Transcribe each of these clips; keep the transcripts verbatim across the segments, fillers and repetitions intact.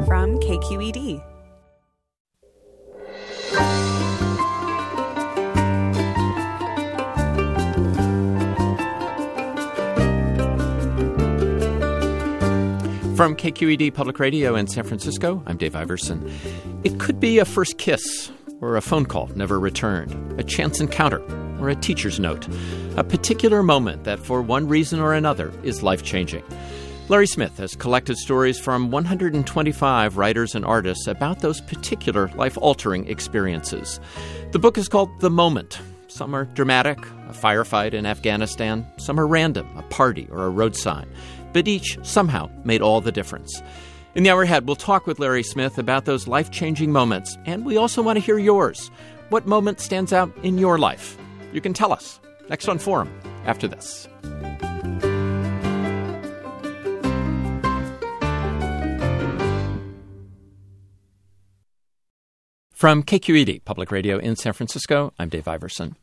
from K Q E D. From K Q E D Public Radio in San Francisco, I'm Dave Iverson. It could be a first kiss, or a phone call never returned, a chance encounter, or a teacher's note, a particular moment that for one reason or another is life-changing. Larry Smith has collected stories from one hundred twenty-five writers and artists about those particular life-altering experiences. The book is called The Moment. Some are dramatic, a firefight in Afghanistan. Some are random, a party or a road sign. But each somehow made all the difference. In the hour ahead, we'll talk with Larry Smith about those life-changing moments, and we also want to hear yours. What moment stands out in your life? You can tell us. Next on Forum, after this. From K Q E D Public Radio in San Francisco, I'm Dave Iverson.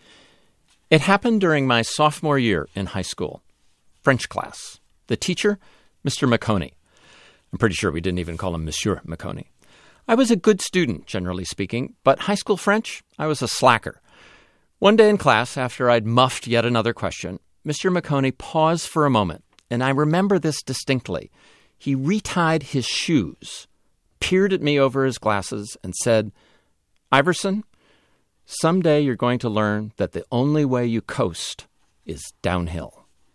It happened during my sophomore year in high school. French class. The teacher, Mister McConey. I'm pretty sure we didn't even call him Monsieur McConey. I was a good student, generally speaking, but high school French, I was a slacker. One day in class, after I'd muffed yet another question, Mister McConey paused for a moment, and I remember this distinctly. He retied his shoes, peered at me over his glasses, and said, "Iverson, someday you're going to learn that the only way you coast is downhill."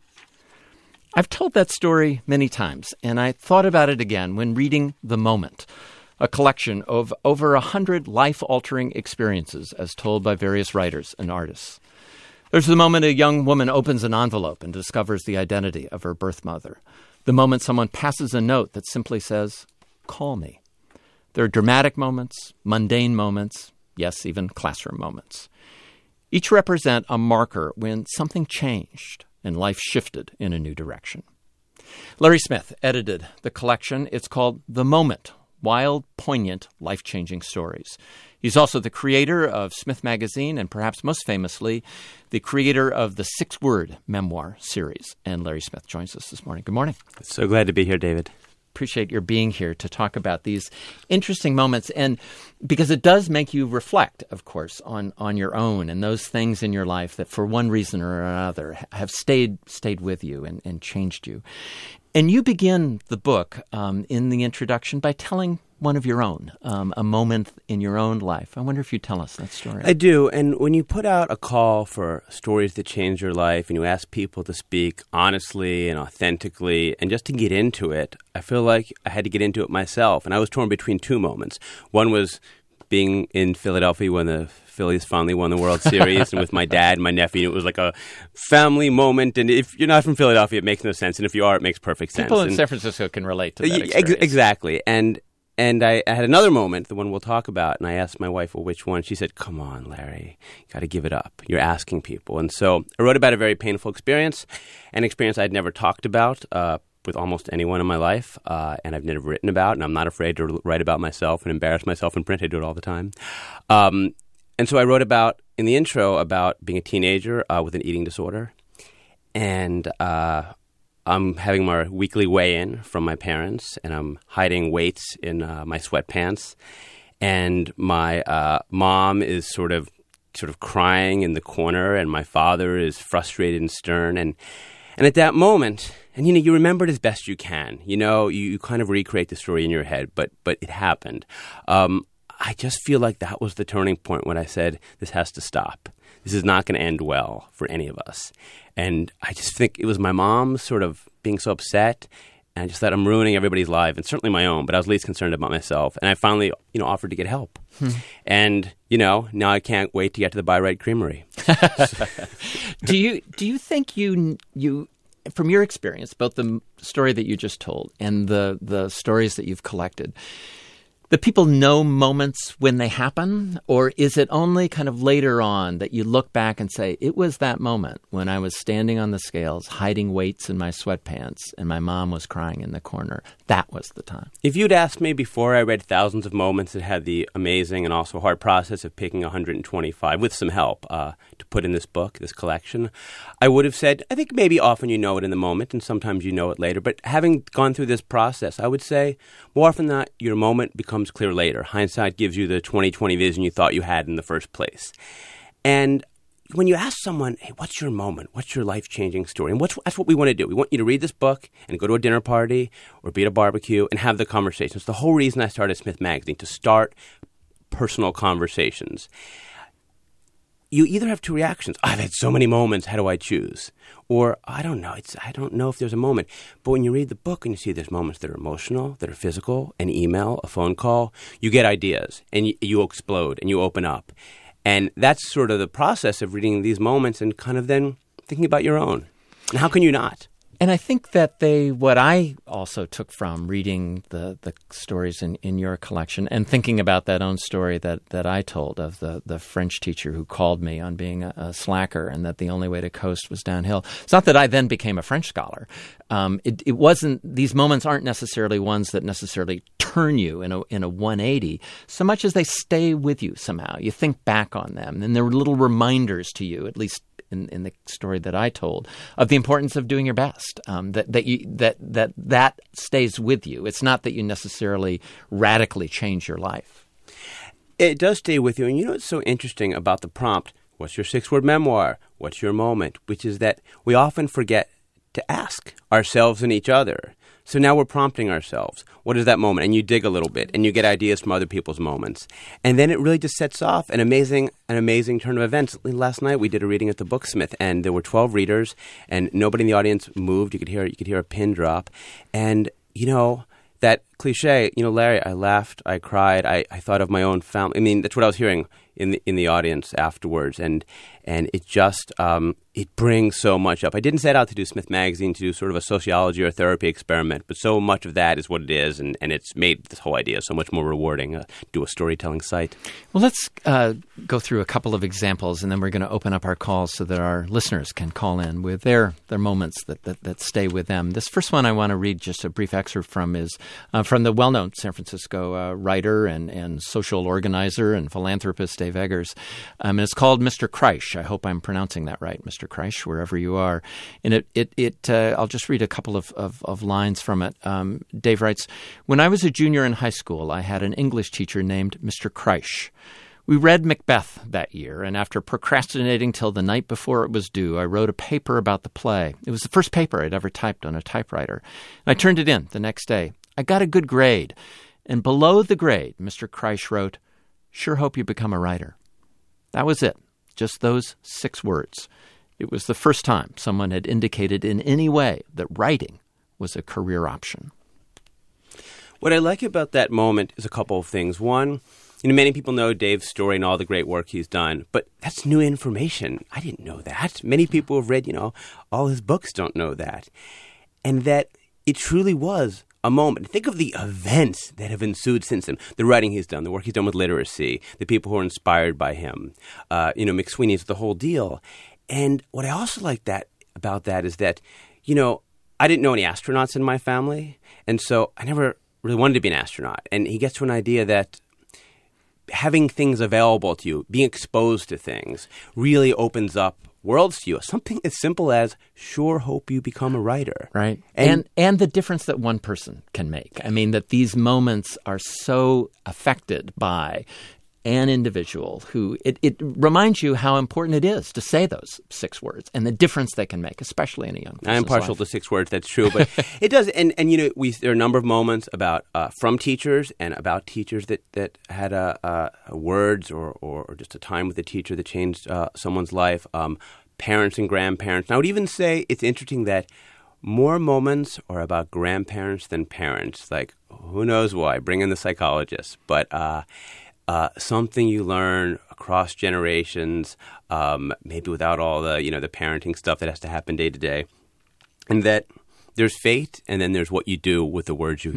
I've told that story many times, and I thought about it again when reading The Moment, a collection of over a hundred life-altering experiences as told by various writers and artists. There's the moment a young woman opens an envelope and discovers the identity of her birth mother. The moment someone passes a note that simply says, "Call me." There are dramatic moments, mundane moments, yes, even classroom moments. Each represent a marker when something changed and life shifted in a new direction. Larry Smith edited the collection. It's called The Moment, Wild, Poignant, Life-Changing Stories. He's also the creator of Smith Magazine and perhaps most famously, the creator of the Six-Word Memoir series. And Larry Smith joins us this morning. Good morning. So glad to be here, David. Appreciate your being here to talk about these interesting moments, and because it does make you reflect, of course, on, on your own and those things in your life that for one reason or another have stayed stayed with you and, and changed you. And you begin the book um, in the introduction by telling one of your own, um, a moment in your own life. I wonder if you'd tell us that story. I do. And when you put out a call for stories that change your life and you ask people to speak honestly and authentically and just to get into it, I feel like I had to get into it myself. And I was torn between two moments. One was being in Philadelphia when the Phillies finally won the World Series and with my dad and my nephew. It was like a family moment. And if you're not from Philadelphia, it makes no sense. And if you are, it makes perfect sense. People in and, San Francisco can relate to that ex- experience. Exactly. And And I, I had another moment, the one we'll talk about, and I asked my wife, well, which one? She said, "Come on, Larry, you got to give it up. You're asking people." And so I wrote about a very painful experience, an experience I'd never talked about uh, with almost anyone in my life, uh, and I've never written about, and I'm not afraid to write about myself and embarrass myself in print. I do it all the time. Um, and so I wrote about, in the intro, about being a teenager uh, with an eating disorder, and uh I'm having my weekly weigh-in from my parents, and I'm hiding weights in uh, my sweatpants. And my uh, mom is sort of sort of crying in the corner, and my father is frustrated and stern. And and at that moment, and you know, you remember it as best you can. You know, you, you kind of recreate the story in your head, but but it happened. Um, I just feel like that was the turning point when I said, this has to stop. This is not going to end well for any of us. And I just think it was my mom sort of being so upset, and I just thought I'm ruining everybody's life, and certainly my own, but I was least concerned about myself. And I finally, you know, offered to get help. Hmm. And, you know, now I can't wait to get to the Buy Right Creamery. do you do you think you you from your experience, both the story that you just told and the the stories that you've collected, that people know moments when they happen? Or is it only kind of later on that you look back and say, it was that moment when I was standing on the scales, hiding weights in my sweatpants, and my mom was crying in the corner? That was the time. If you'd asked me before I read thousands of moments that had the amazing and also hard process of picking one hundred twenty-five with some help uh, to put in this book, this collection, I would have said, I think maybe often you know it in the moment and sometimes you know it later. But having gone through this process, I would say more often than not, your moment becomes clear later. Hindsight gives you the twenty twenty vision you thought you had in the first place. And when you ask someone, hey, what's your moment? What's your life-changing story? And what's, that's what we want to do. We want you to read this book and go to a dinner party or be at a barbecue and have the conversations. It's the whole reason I started Smith Magazine, to start personal conversations. You either have two reactions. I've had so many moments. How do I choose? Or I don't know. It's I don't know if there's a moment. But when you read the book and you see there's moments that are emotional, that are physical, an email, a phone call, you get ideas and you, you explode and you open up. And that's sort of the process of reading these moments and kind of then thinking about your own. And how can you not? And I think that they, what I also took from reading the, the stories in, in your collection and thinking about that own story that, that I told of the, the French teacher who called me on being a, a slacker and that the only way to coast was downhill. It's not that I then became a French scholar. Um, it, it wasn't, these moments aren't necessarily ones that necessarily turn you in a, in a one eighty so much as they stay with you somehow. You think back on them and they're little reminders to you, at least In, in the story that I told, of the importance of doing your best. Um, that that you that that that stays with you. It's not that you necessarily radically change your life. It does stay with you. And you know what's so interesting about the prompt? What's your six-word memoir? What's your moment? Which is that we often forget to ask ourselves and each other. So now we're prompting ourselves. What is that moment? And you dig a little bit, and you get ideas from other people's moments. And then it really just sets off an amazing an amazing turn of events. Last night we did a reading at the Booksmith, and there were twelve readers, and nobody in the audience moved. You could hear you could hear a pin drop. And, you know, that cliche, you know, Larry, I laughed, I cried, I, I thought of my own family. I mean, that's what I was hearing in the in the audience afterwards. And and it just um, it brings so much up. I didn't set out to do Smith Magazine to do sort of a sociology or therapy experiment, but so much of that is what it is, and, and it's made this whole idea so much more rewarding, uh, do a storytelling site. Well, let's uh, go through a couple of examples, and then we're going to open up our calls so that our listeners can call in with their, their moments that, that, that stay with them. This first one I want to read just a brief excerpt from is uh, from the well-known San Francisco uh, writer and, and social organizer and philanthropist Dave Eggers. Um, and it's called Mister Kreisch. I hope I'm pronouncing that right, Mister Kreisch, wherever you are. And it, it, it uh, I'll just read a couple of, of, of lines from it. Um, Dave writes, "When I was a junior in high school, I had an English teacher named Mister Kreisch. We read Macbeth that year, and after procrastinating till the night before it was due, I wrote a paper about the play. It was the first paper I'd ever typed on a typewriter. And I turned it in the next day. I got a good grade. And below the grade, Mister Kreisch wrote, 'Sure hope you become a writer.' That was it. Just those six words. It was the first time someone had indicated in any way that writing was a career option." What I like about that moment is a couple of things. One, you know, many people know Dave's story and all the great work he's done, but that's new information. I didn't know that. Many people have read, you know, all his books don't know that. And that it truly was a moment. Think of the events that have ensued since then. The writing he's done, the work he's done with literacy, the people who are inspired by him. Uh, you know, McSweeney's the whole deal. And what I also like that about that is that, you know, I didn't know any astronauts in my family, and so I never really wanted to be an astronaut. And he gets to an idea that having things available to you, being exposed to things, really opens up worlds to you. Something as simple as, sure hope you become a writer. Right. And, and and the difference that one person can make. I mean, that these moments are so affected by an individual who, it, it reminds you how important it is to say those six words and the difference they can make, especially in a young person's I'm partial life. to six words, that's true. But it does, and, and you know, we there are a number of moments about uh, from teachers and about teachers that, that had a, a, a words or, or, or just a time with a teacher that changed uh, someone's life, um, parents and grandparents. And I would even say it's interesting that more moments are about grandparents than parents. Like, who knows why? Bring in the psychologists. But uh Uh, something you learn across generations, um, maybe without all the, you know, the parenting stuff that has to happen day to day. And that there's fate, and then there's what you do with the words you hear.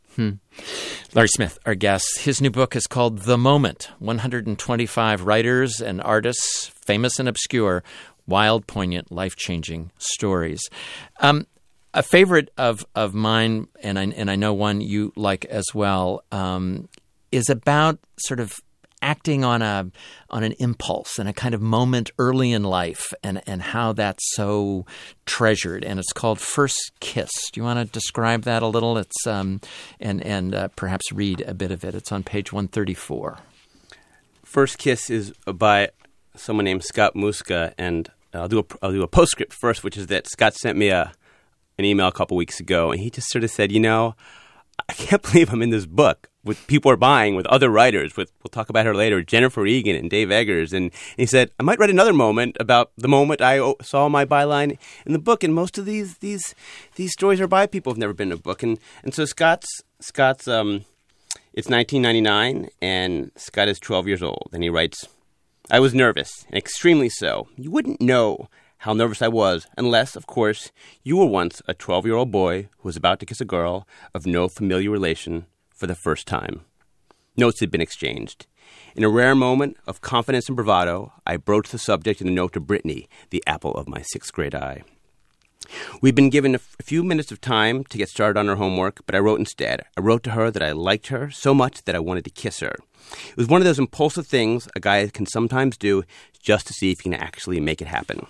Hmm. Larry Smith, our guest. His new book is called The Moment, one hundred twenty-five Writers and Artists, Famous and Obscure, Wild, Poignant, Life-Changing Stories. Um, a favorite of, of mine, and I, and I know one you like as well, um, is about sort of acting on a on an impulse and a kind of moment early in life, and, and how that's so treasured. And it's called First Kiss. Do you want to describe that a little? It's um and and uh, perhaps read a bit of it. It's on page one thirty-four. First Kiss is by someone named Scott Muska, and I'll do a I'll do a postscript first, which is that Scott sent me a an email a couple weeks ago, and he just sort of said, you know, I can't believe I'm in this book with people are buying, with other writers, with, we'll talk about her later, Jennifer Egan and Dave Eggers. And he said, I might write another moment about the moment I o- saw my byline in the book. And most of these these these stories are by people who've never been in a book. And and so Scott's, Scott's um, it's nineteen ninety-nine, and Scott is twelve years old. And he writes, I was nervous, and extremely so. You wouldn't know how nervous I was unless, of course, you were once a twelve-year-old boy who was about to kiss a girl of no familiar relation for the first time. Notes had been exchanged. In a rare moment of confidence and bravado, I broached the subject in a note to Brittany, the apple of my sixth grade eye. We'd been given a, f- a few minutes of time to get started on her homework, but I wrote instead. I wrote to her that I liked her so much that I wanted to kiss her. It was one of those impulsive things a guy can sometimes do just to see if he can actually make it happen.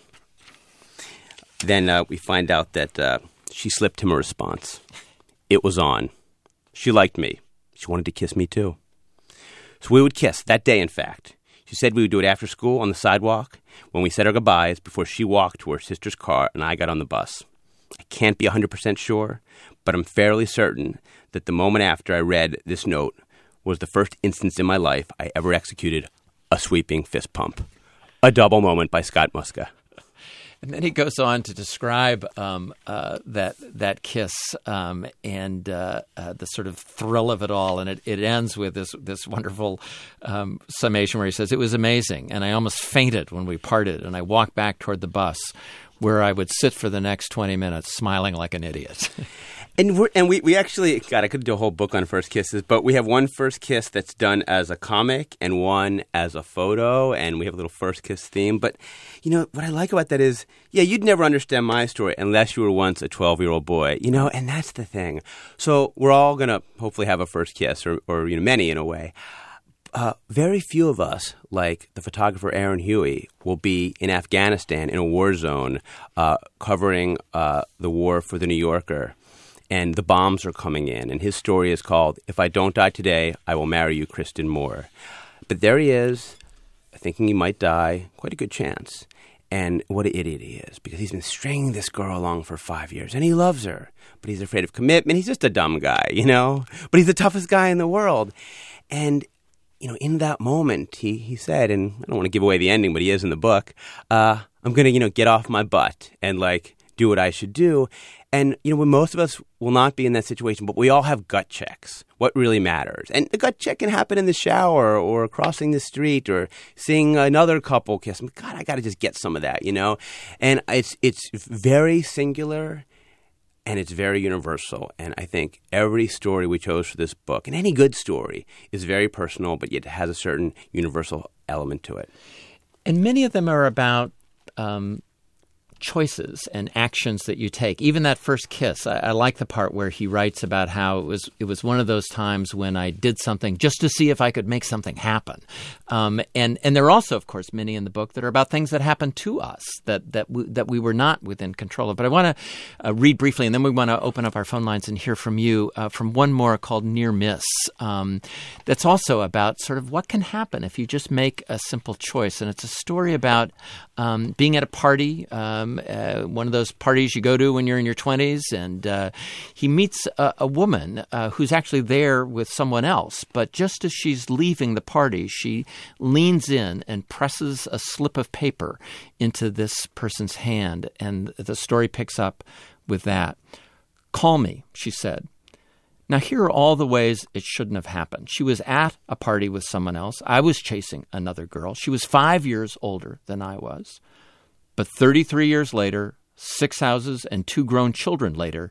Then uh, we find out that uh, she slipped him a response. It was on. She liked me. She wanted to kiss me too. So we would kiss, that day in fact. She said we would do it after school on the sidewalk when we said our goodbyes before she walked to her sister's car and I got on the bus. I can't be one hundred percent sure, but I'm fairly certain that the moment after I read this note was the first instance in my life I ever executed a sweeping fist pump. A double moment by Scott Muska. And then he goes on to describe um, uh, that that kiss um, and uh, uh, the sort of thrill of it all. And it, it ends with this this wonderful um, summation where he says, it was amazing, and I almost fainted when we parted, and I walked back toward the bus where I would sit for the next twenty minutes smiling like an idiot. And we're, and we, we actually, God, I could do a whole book on first kisses, but we have one first kiss that's done as a comic and one as a photo, and we have a little first kiss theme. But, you know, what I like about that is, yeah, you'd never understand my story unless you were once a twelve-year-old boy, you know, and that's the thing. So we're all going to hopefully have a first kiss, or, or you know, many in a way. Uh, very few of us, like the photographer Aaron Huey, will be in Afghanistan in a war zone uh, covering uh, the war for The New Yorker. And the bombs are coming in, and his story is called, If I Don't Die Today, I Will Marry You, Kristen Moore. But there he is, thinking he might die, quite a good chance. And what an idiot he is, because he's been stringing this girl along for five years, and he loves her, but he's afraid of commitment. He's just a dumb guy, you know? But he's the toughest guy in the world. And, you know, in that moment, he, he said, and I don't want to give away the ending, but he is in the book, uh, I'm going to, you know, get off my butt and, like, do what I should do. And, you know, when most of us will not be in that situation, but we all have gut checks, what really matters. And the gut check can happen in the shower or crossing the street or seeing another couple kiss. God, I got to just get some of that, you know. And it's it's very singular and it's very universal. And I think every story we chose for this book, and any good story, is very personal, but yet has a certain universal element to it. And many of them are about um choices and actions that you take. Even that first kiss, I, I like the part where he writes about how it was it was one of those times when I did something just to see if I could make something happen. Um, and and there are also, of course, many in the book that are about things that happened to us that that we, that we were not within control of. But I want to uh, read briefly, and then we want to open up our phone lines and hear from you uh, from one more called Near Miss. Um, that's also about sort of what can happen if you just make a simple choice. And it's a story about um, being at a party. Um, Uh, one of those parties you go to when you're in your twenties, and uh, he meets a, a woman uh, who's actually there with someone else. But just as she's leaving the party, she leans in and presses a slip of paper into this person's hand, and the story picks up with that. Call me, she said. Now, here are all the ways it shouldn't have happened. She was at a party with someone else. I was chasing another girl. She was five years older than I was. But thirty-three years later, six houses and two grown children later,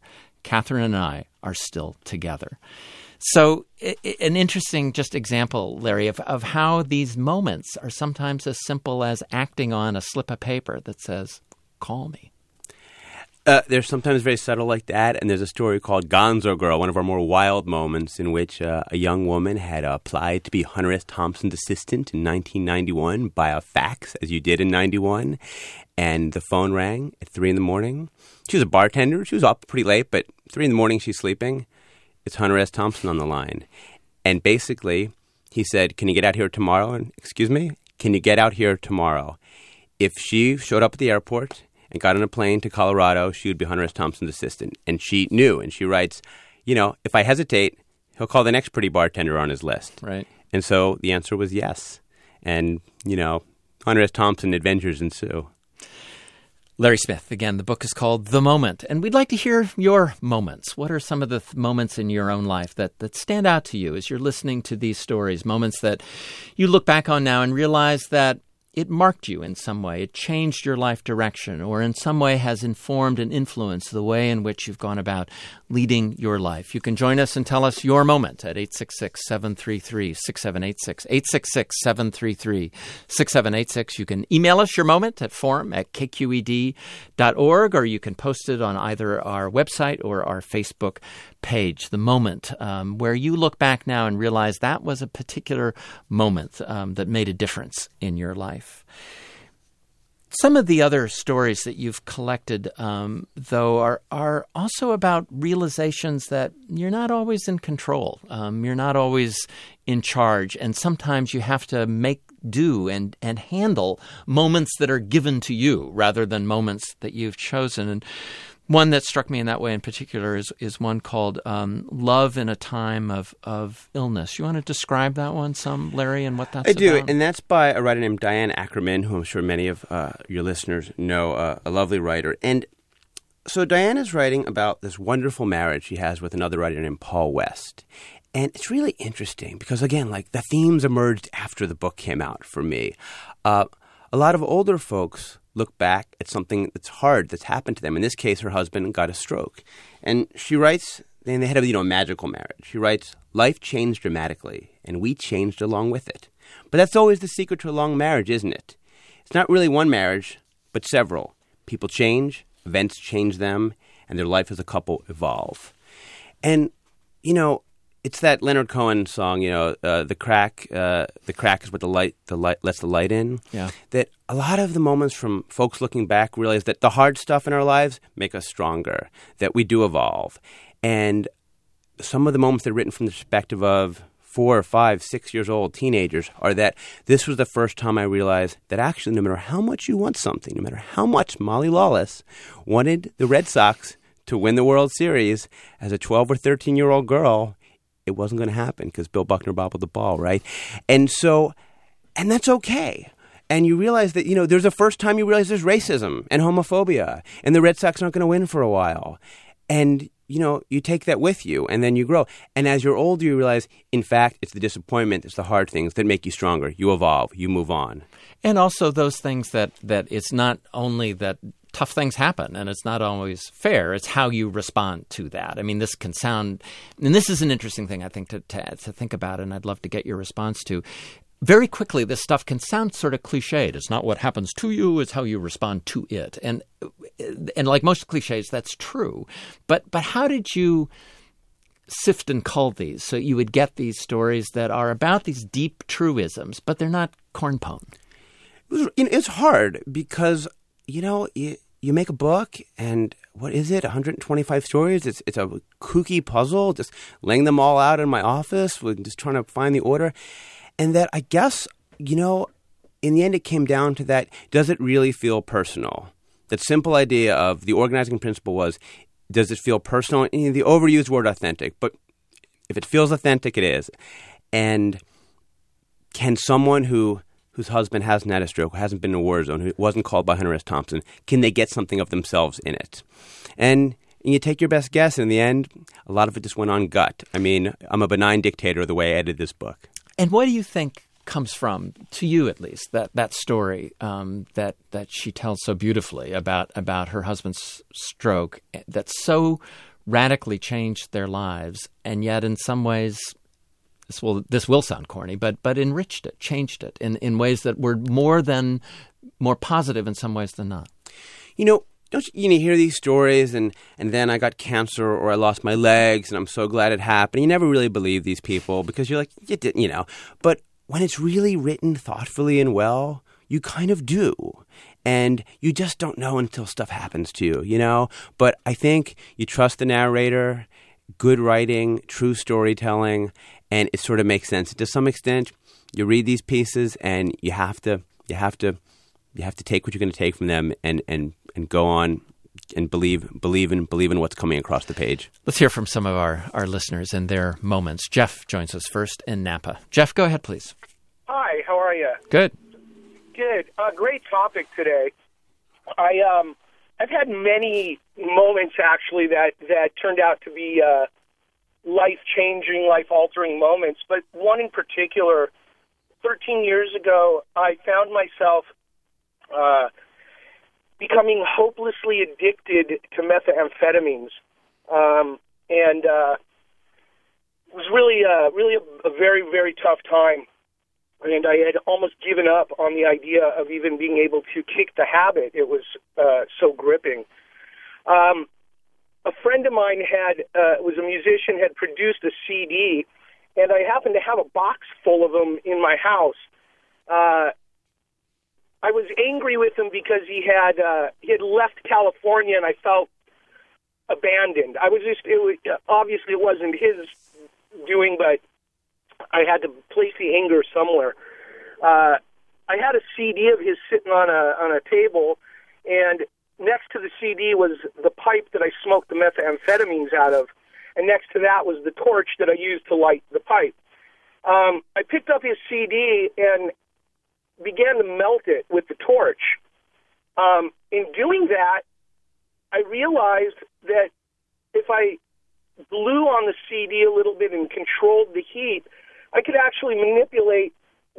Catherine and I are still together. So I- an interesting just example, Larry, of, of how these moments are sometimes as simple as acting on a slip of paper that says, call me. Uh, they're sometimes very subtle like that, and there's a story called Gonzo Girl, one of our more wild moments in which uh, a young woman had uh, applied to be Hunter S. Thompson's assistant in nineteen ninety-one by a fax, as you did in ninety-one, and the phone rang at three in the morning. She was a bartender. She was up pretty late, but three in the morning she's sleeping. It's Hunter S. Thompson on the line. And basically, he said, can you get out here tomorrow? And, excuse me? Can you get out here tomorrow? If she showed up at the airport and got on a plane to Colorado, she would be Hunter S. Thompson's assistant. And she knew, and she writes, you know, if I hesitate, he'll call the next pretty bartender on his list. Right. And so the answer was yes. And, you know, Hunter S. Thompson adventures ensue. Larry Smith, again, the book is called The Moment, and we'd like to hear your moments. What are some of the th- moments in your own life that, that stand out to you as you're listening to these stories, moments that you look back on now and realize that it marked you in some way, it changed your life direction, or in some way has informed and influenced the way in which you've gone about leading your life? You can join us and tell us your moment at eight six six, seven three three, six seven eight six, eight six six, seven three three, six seven eight six. You can email us your moment at forum at k q e d dot org, or you can post it on either our website or our Facebook page. The moment um, where you look back now and realize that was a particular moment um, that made a difference in your life. Some of the other stories that you've collected, um, though, are are also about realizations that you're not always in control. Um, you're not always in charge, and sometimes you have to make do and, and handle moments that are given to you rather than moments that you've chosen. And one that struck me in that way in particular is is one called um, Love in a Time of, of Illness. You want to describe that one some, Larry, and what that's I about? do, and that's by a writer named Diane Ackerman, who I'm sure many of uh, your listeners know, uh, a lovely writer. And so Diane is writing about this wonderful marriage she has with another writer named Paul West. And it's really interesting because, again, like the themes emerged after the book came out for me. Uh, a lot of older folks look back at something that's hard that's happened to them. In this case, her husband got a stroke. And she writes, and they had a, you know, a magical marriage. She writes, life changed dramatically, and we changed along with it. But that's always the secret to a long marriage, isn't it? It's not really one marriage, but several. People change, events change them, and their life as a couple evolve. And, you know, it's that Leonard Cohen song, you know, uh, the crack, uh, the crack is what the light, the light lets the light in. Yeah. That a lot of the moments from folks looking back realize that the hard stuff in our lives make us stronger, that we do evolve. And some of the moments that are written from the perspective of four or five, six years old teenagers are that this was the first time I realized that actually no matter how much you want something, no matter how much Molly Lawless wanted the Red Sox to win the World Series as a twelve or thirteen-year-old girl, it wasn't going to happen because Bill Buckner bobbled the ball, right? And so, and that's okay. And you realize that, you know, there's a first time you realize there's racism and homophobia, and the Red Sox aren't going to win for a while. And, you know, you take that with you, and then you grow. And as you're older, you realize, in fact, it's the disappointment, it's the hard things that make you stronger. You evolve, you move on. And also those things that, that it's not only that tough things happen, and it's not always fair. It's how you respond to that. I mean, this can sound, and this is an interesting thing, I think, to, to, to think about, and I'd love to get your response to. Very quickly, this stuff can sound sort of cliched. It's not what happens to you, it's how you respond to it. And and like most cliches, that's true. But but how did you sift and cull these so you would get these stories that are about these deep truisms, but they're not corn pone? It's hard because, you know, you, you make a book and what is it, one hundred twenty-five stories? It's it's a kooky puzzle, just laying them all out in my office, just trying to find the order. And that I guess, you know, in the end it came down to that, does it really feel personal? That simple idea of the organizing principle was, does it feel personal? And the overused word authentic, but if it feels authentic, it is. And can someone who whose husband hasn't had a stroke, who hasn't been in a war zone, who wasn't called by Hunter S. Thompson, can they get something of themselves in it? And you take your best guess, and in the end, a lot of it just went on gut. I mean, I'm a benign dictator the way I edited this book. And what do you think comes from, to you at least, that that story um, that that she tells so beautifully about about her husband's stroke, that's so radically changed their lives, and yet in some ways, this will this will sound corny, but but enriched it, changed it in, in ways that were more than more positive in some ways than not. You know, don't you, you know, hear these stories, and, and then I got cancer or I lost my legs, and I'm so glad it happened. You never really believe these people because you're like, you didn't, you know. But when it's really written thoughtfully and well, you kind of do. And you just don't know until stuff happens to you, you know? But I think you trust the narrator, good writing, true storytelling, and it sort of makes sense. To some extent, you read these pieces and you have to you have to you have to take what you're going to take from them and, and, and go on and believe believe in believe in what's coming across the page. Let's hear from some of our, our listeners and their moments. Jeff joins us first in Napa. Jeff, go ahead, please. Hi, how are you? Good. Good. Uh, great topic today. I um, I've had many moments actually that, that turned out to be uh, life-changing, life-altering moments. But one in particular, thirteen years ago, I found myself uh, becoming hopelessly addicted to methamphetamines, um, and uh, it was really, uh, really a, a very, very tough time. And I had almost given up on the idea of even being able to kick the habit. It was uh, so gripping. Um, a friend of mine had uh, was a musician, had produced a C D, and I happened to have a box full of them in my house. Uh, I was angry with him because he had uh, he had left California, and I felt abandoned. I was just it was, obviously it wasn't his doing, but I had to place the anger somewhere. Uh, I had a C D of his sitting on a on a table, and next to the C D was the pipe that I smoked the methamphetamines out of, and next to that was the torch that I used to light the pipe. Um, I picked up his C D and began to melt it with the torch. Um, in doing that, I realized that if I blew on the C D a little bit and controlled the heat, I could actually manipulate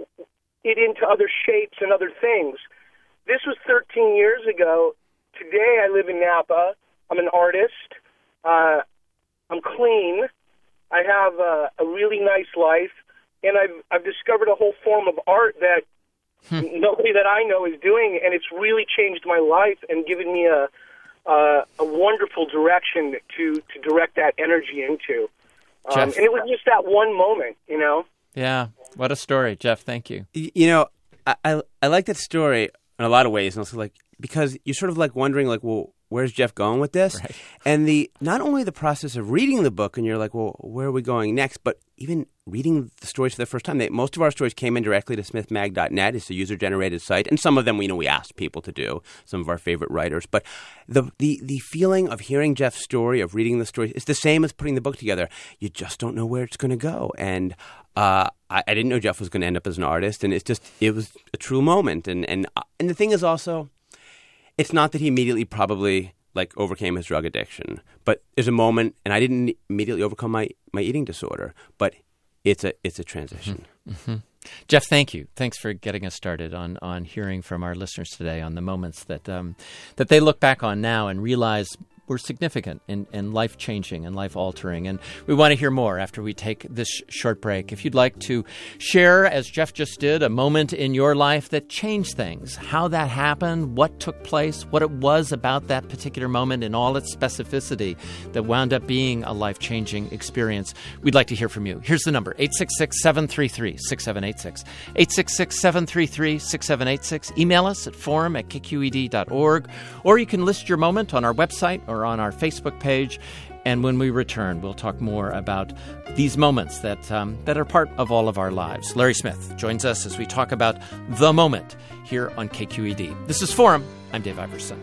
it into other shapes and other things. This was thirteen years ago. Today I live in Napa. I'm an artist. Uh, I'm clean. I have a, a really nice life, and I've I've discovered a whole form of art that hmm. nobody that I know is doing, and it's really changed my life and given me a a, a wonderful direction to, to direct that energy into. Um, and it was just that one moment, you know? Yeah. What a story, Jeff. Thank you. You know, I, I, I like that story in a lot of ways. And also like, because you're sort of like wondering like, well, where's Jeff going with this? Right. And the, not only the process of reading the book and you're like, well, where are we going next? But even reading the stories for the first time. They, most of our stories came in directly to smith mag dot net. It's a user-generated site. And some of them, you know, we asked people to do, some of our favorite writers. But the, the, the feeling of hearing Jeff's story, of reading the story, is the same as putting the book together. You just don't know where it's going to go. And uh, I, I didn't know Jeff was going to end up as an artist. And it's just, it was a true moment. And, and, and the thing is also, it's not that he immediately probably like overcame his drug addiction, but there's a moment, and I didn't immediately overcome my, my eating disorder, but it's a it's a transition. Mm-hmm. Jeff, thank you. Thanks for getting us started on on hearing from our listeners today on the moments that um, that they look back on now and realize were significant and, and life-changing and life-altering. And we want to hear more after we take this short break. If you'd like to share, as Jeff just did, a moment in your life that changed things, how that happened, what took place, what it was about that particular moment in all its specificity that wound up being a life-changing experience, we'd like to hear from you. Here's the number, eight six six, seven three three, six seven eight six. eight six six, seven three three, six seven eight six. Email us at forum at k q e d dot org, or you can list your moment on our website or on our Facebook page. And when we return, we'll talk more about these moments that um, that are part of all of our lives. Larry Smith joins us as we talk about the moment here on K Q E D. This is Forum. I'm Dave Iverson.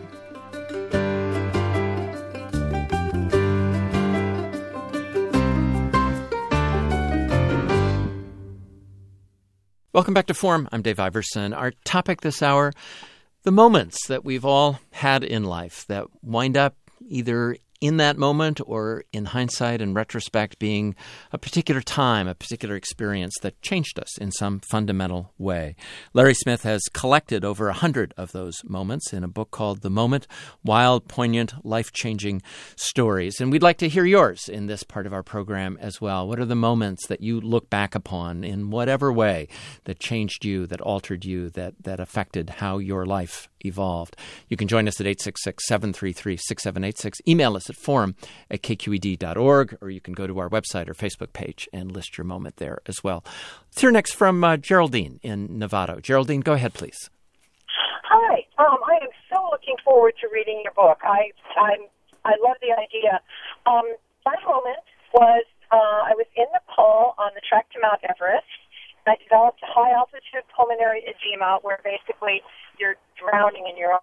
Welcome back to Forum. I'm Dave Iverson. Our topic this hour, the moments that we've all had in life that wind up either in that moment or in hindsight and retrospect being a particular time, a particular experience that changed us in some fundamental way. Larry Smith has collected over a hundred of those moments in a book called The Moment, Wild, Poignant, Life-Changing Stories. And we'd like to hear yours in this part of our program as well. What are the moments that you look back upon in whatever way that changed you, that altered you, that, that affected how your life evolved? You can join us at eight six six, seven three three, six seven eight six. Email us at forum at k q e d dot org, or you can go to our website or Facebook page and list your moment there as well. Let's hear next from uh, Geraldine in Novato. Geraldine, go ahead, please. Hi. Um, I am so looking forward to reading your book. I I'm, I love the idea. Um, my moment was uh, I was in Nepal on the trek to Mount Everest. I developed a high-altitude pulmonary edema where basically you're drowning in your own.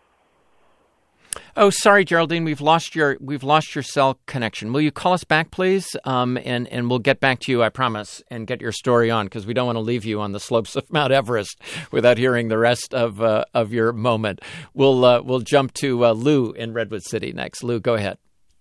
Oh, sorry, Geraldine, we've lost your we've lost your cell connection. Will you call us back, please? Um, and and we'll get back to you, I promise, and get your story on, because we don't want to leave you on the slopes of Mount Everest without hearing the rest of uh, of your moment. We'll uh, we'll jump to uh, Lou in Redwood City next. Lou, go ahead.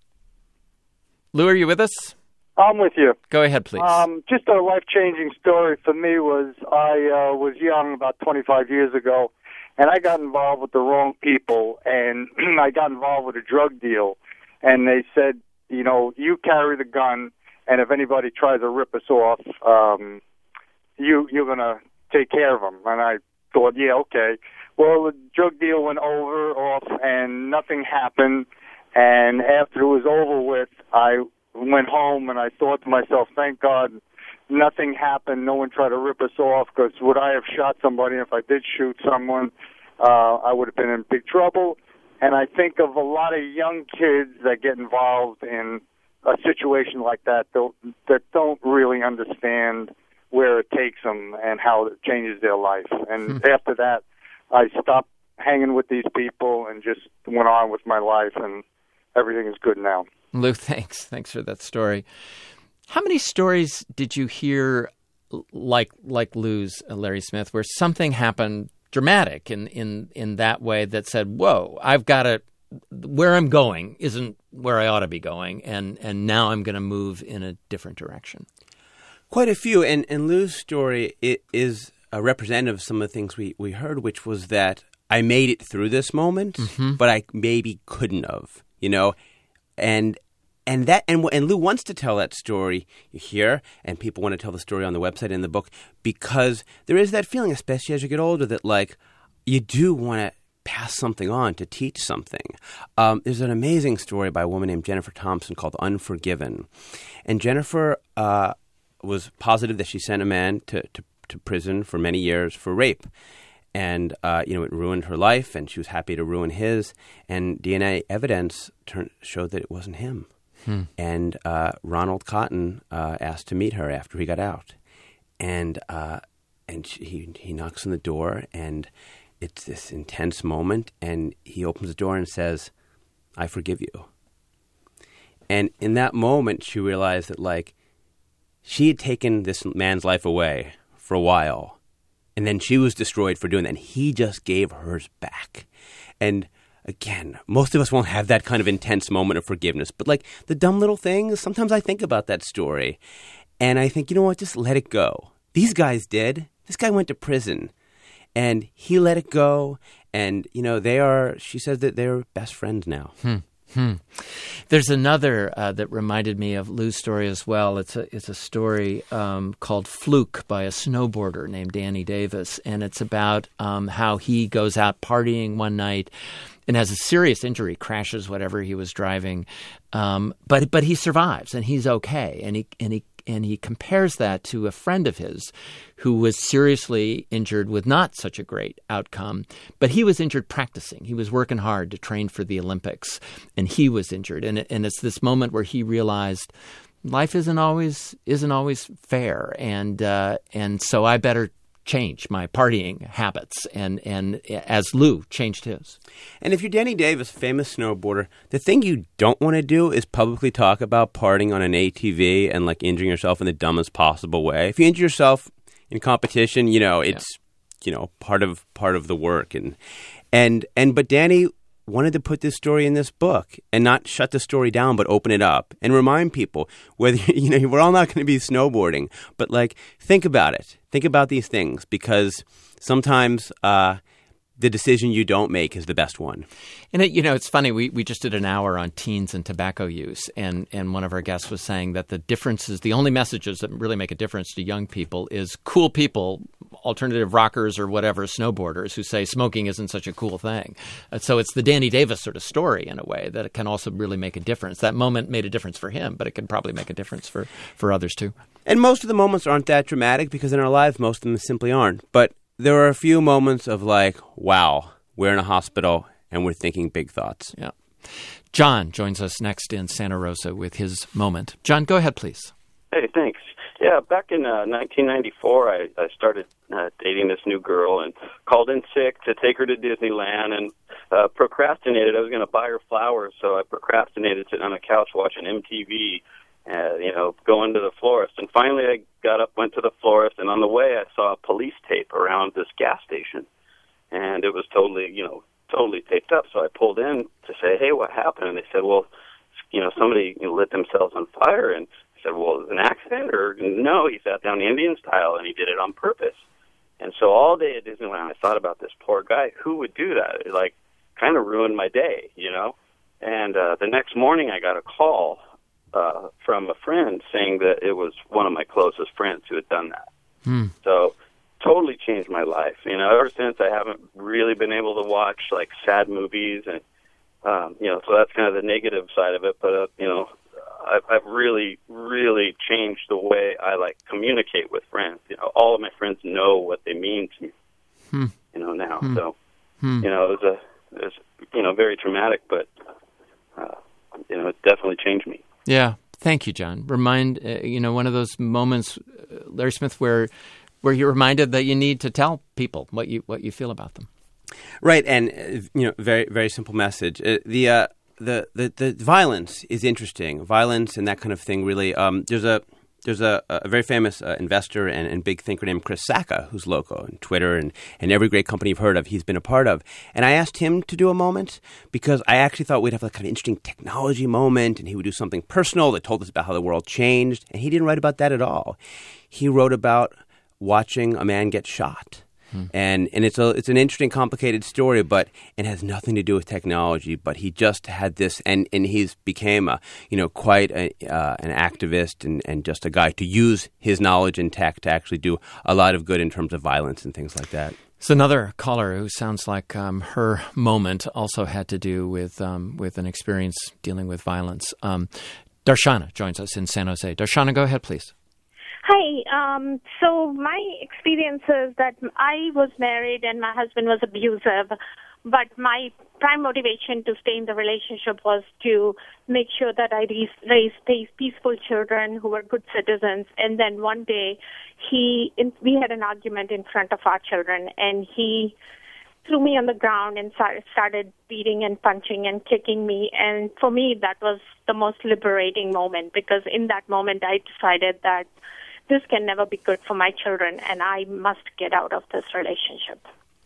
Lou, are you with us? I'm with you. Go ahead, please. Um, just a life-changing story for me was I uh, was young about twenty-five years ago, and I got involved with the wrong people, and I got involved with a drug deal, and they said, you know, you carry the gun, and if anybody tries to rip us off, um, you, you're going to take care of them. And I thought, yeah, okay. Well, the drug deal went over, off, and nothing happened, and after it was over with, I went home, and I thought to myself, thank God nothing happened. No one tried to rip us off, because would I have shot somebody? If I did shoot someone, uh, I would have been in big trouble. And I think of a lot of young kids that get involved in a situation like that that don't really understand where it takes them and how it changes their life. And hmm. after that, I stopped hanging with these people and just went on with my life, and everything is good now. Lou, thanks. Thanks for that story. How many stories did you hear like like Lou's, uh, Larry Smith, where something happened dramatic in, in, in that way that said, whoa, I've got to, where I'm going isn't where I ought to be going, and, and now I'm going to move in a different direction? Quite a few. And, and Lou's story it is a representative of some of the things we, we heard, which was that I made it through this moment, mm-hmm. but I maybe couldn't have, you know, and And that and and Lou wants to tell that story here, and people want to tell the story on the website and in the book, because there is that feeling, especially as you get older, that like you do want to pass something on, to teach something. Um, there's an amazing story by a woman named Jennifer Thompson called Unforgiven, and Jennifer uh, was positive that she sent a man to, to to prison for many years for rape. And, uh, you know, it ruined her life, and she was happy to ruin his. And D N A evidence turned, showed that it wasn't him. Hmm. And uh, Ronald Cotton uh, asked to meet her after he got out. And uh, and she, he, he knocks on the door, and it's this intense moment. And he opens the door and says, I forgive you. And in that moment, she realized that, like, she had taken this man's life away for a while. And then she was destroyed for doing that. And he just gave hers back. And again, most of us won't have that kind of intense moment of forgiveness. But like the dumb little things, sometimes I think about that story. And I think, you know what, just let it go. These guys did. This guy went to prison. And he let it go. And, you know, they are, she says that they're best friends now. Hmm. Hmm. There's another uh, that reminded me of Lou's story as well. It's a it's a story um, called Fluke by a snowboarder named Danny Davis, and it's about um, how he goes out partying one night and has a serious injury, crashes whatever he was driving, um, but but he survives and he's okay, and he and he. And he compares that to a friend of his who was seriously injured with not such a great outcome. But he was injured practicing. He was working hard to train for the Olympics, and he was injured. And, and it's this moment where he realized life isn't always isn't always fair, and uh, and so I better change my partying habits, and, and as Lou changed his. And if you're Danny Davis, famous snowboarder, the thing you don't want to do is publicly talk about partying on an A T V and like injuring yourself in the dumbest possible way. If you injure yourself in competition, you know, it's, yeah. you know, part of part of the work. And and and but Danny wanted to put this story in this book and not shut the story down, but open it up and remind people whether, you know, we're all not going to be snowboarding, but like, think about it. Think about these things, because sometimes uh, the decision you don't make is the best one. And, it, you know, it's funny. We, we just did an hour on teens and tobacco use, and, and one of our guests was saying that the differences, the only messages that really make a difference to young people is cool people, alternative rockers or whatever, snowboarders, who say smoking isn't such a cool thing. Uh, so it's the Danny Davis sort of story, in a way, that it can also really make a difference. That moment made a difference for him, but it can probably make a difference for, for others too. And most of the moments aren't that dramatic, because in our lives, most of them simply aren't. But there are a few moments of like, wow, we're in a hospital and we're thinking big thoughts. Yeah. John joins us next in Santa Rosa with his moment. John, go ahead, please. Hey, thanks. Yeah, back in uh, nineteen ninety-four, I, I started uh, dating this new girl and called in sick to take her to Disneyland, and uh, procrastinated. I was going to buy her flowers, so I procrastinated sitting on a couch watching M T V, uh, you know, going to the florist. And finally I got up, went to the florist, and on the way I saw a police tape around this gas station, and it was totally, you know, totally taped up. So I pulled in to say, hey, what happened? And they said, well, you know, somebody you know, lit themselves on fire. And I said, well, an accident? Or no, he sat down Indian style and he did it on purpose. And so all day at Disneyland, I thought about this poor guy. Who would do that? It, like, kind of ruined my day, you know? And uh, the next morning I got a call uh, from a friend saying that it was one of my closest friends who had done that. Hmm. So totally changed my life. You know, ever since I haven't really been able to watch, like, sad movies. And, um, you know, so that's kind of the negative side of it. But, uh, you know, I've, I've really, really changed the way I, like, communicate with friends. You know, all of my friends know what they mean to me, Hmm. you know, now. Hmm. So, Hmm. you know, it was, a, it was, you know, very traumatic, but, uh, you know, it definitely changed me. Yeah. Thank you, John. Remind, uh, you know, one of those moments, uh, Larry Smith, where where you're reminded that you need to tell people what you what you feel about them. Right, and uh, you know, very very simple message. Uh, the, uh, the the the violence is interesting. Violence and that kind of thing. Really, um, there's a there's a, a very famous uh, investor and, and big thinker named Chris Sacca, who's local and Twitter and, and every great company you've heard of, he's been a part of. And I asked him to do a moment because I actually thought we'd have a kind of interesting technology moment, and he would do something personal that told us about how the world changed. And he didn't write about that at all. He wrote about watching a man get shot. Hmm. And and it's a it's an interesting, complicated story, but it has nothing to do with technology. But he just had this, and, and he's became a you know quite a, uh, an activist and, and just a guy to use his knowledge in tech to actually do a lot of good in terms of violence and things like that. So another caller who sounds like um, her moment also had to do with um, with an experience dealing with violence. Um, Darshana joins us in San Jose. Darshana, go ahead, please. Hi. Um, so my experience is that I was married and my husband was abusive, but my prime motivation to stay in the relationship was to make sure that I raised peaceful children who were good citizens. And then one day, he we had an argument in front of our children, and he threw me on the ground and started beating and punching and kicking me. And for me, that was the most liberating moment, because in that moment, I decided that this can never be good for my children, and I must get out of this relationship.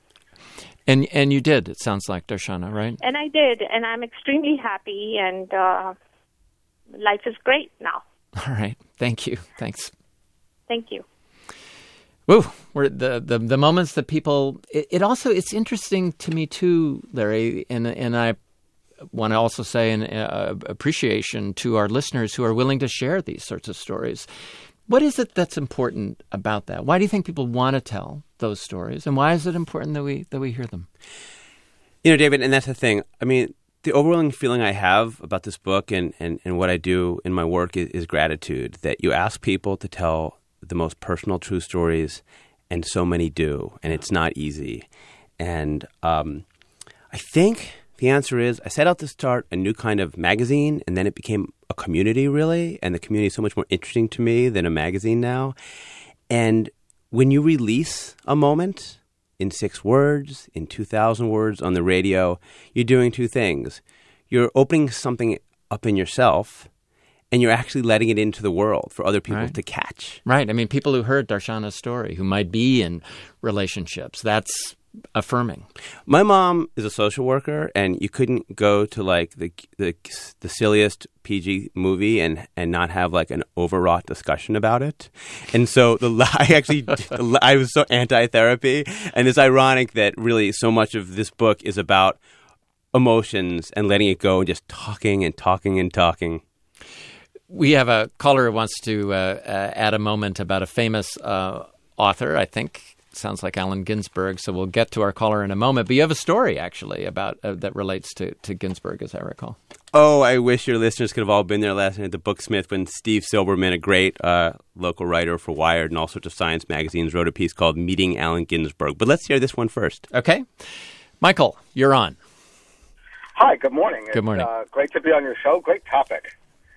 And and you did, it sounds like, Darshana, right? And I did, and I'm extremely happy, and uh, life is great now. All right. Thank you. Thanks. Thank you. Woo, we're the, the the moments that people, it, it also, it's interesting to me too, Larry, and and I want to also say an uh, appreciation to our listeners who are willing to share these sorts of stories. What is it that's important about that? Why do you think people want to tell those stories, and why is it important that we that we hear them? You know, David, and that's the thing. I mean, the overwhelming feeling I have about this book and, and, and what I do in my work is, is gratitude, that you ask people to tell the most personal, true stories, and so many do, and it's not easy. And um, I think the answer is, I set out to start a new kind of magazine, and then it became a community, really, and the community is so much more interesting to me than a magazine now. And when you release a moment in six words, in two thousand words on the radio, you're doing two things. You're opening something up in yourself, and you're actually letting it into the world for other people right. to catch. Right. I mean, people who heard Darshana's story, who might be in relationships, that's affirming. My mom is a social worker, and you couldn't go to like the the, the silliest P G movie and, and not have like an overwrought discussion about it. And so the I actually I was so anti-therapy, and it's ironic that really so much of this book is about emotions and letting it go and just talking and talking and talking. We have a caller who wants to uh, uh, add a moment about a famous uh, author, I think. Sounds like Allen Ginsberg, so we'll get to our caller in a moment. But you have a story, actually, about uh, that relates to, to Ginsberg, as I recall. Oh, I wish your listeners could have all been there last night at the Booksmith when Steve Silberman, a great uh, local writer for Wired and all sorts of science magazines, wrote a piece called Meeting Allen Ginsberg. But let's hear this one first. Okay. Michael, you're on. Hi, good morning. Good morning. It's uh, great to be on your show. Great topic.